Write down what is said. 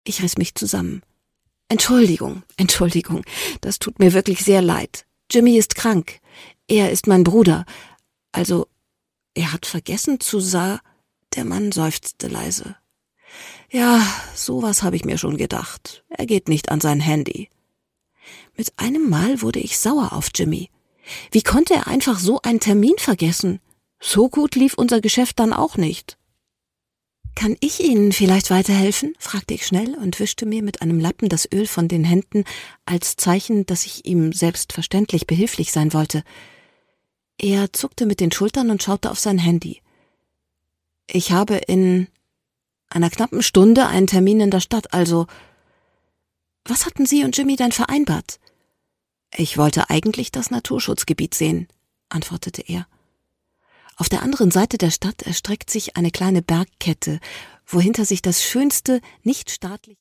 Ich riss mich zusammen. Entschuldigung, das tut mir wirklich sehr leid. Jimmy ist krank. Er ist mein Bruder. Also, er hat vergessen Der Mann seufzte leise. Ja, sowas habe ich mir schon gedacht. Er geht nicht an sein Handy. Mit einem Mal wurde ich sauer auf Jimmy. Wie konnte er einfach so einen Termin vergessen? So gut lief unser Geschäft dann auch nicht. »Kann ich Ihnen vielleicht weiterhelfen?« fragte ich schnell und wischte mir mit einem Lappen das Öl von den Händen, als Zeichen, dass ich ihm selbstverständlich behilflich sein wollte. Er zuckte mit den Schultern und schaute auf sein Handy. »Ich habe in einer knappen Stunde einen Termin in der Stadt, also...« »Was hatten Sie und Jimmy denn vereinbart?« »Ich wollte eigentlich das Naturschutzgebiet sehen«, antwortete er. Auf der anderen Seite der Stadt erstreckt sich eine kleine Bergkette, wohinter sich das schönste, nicht staatliche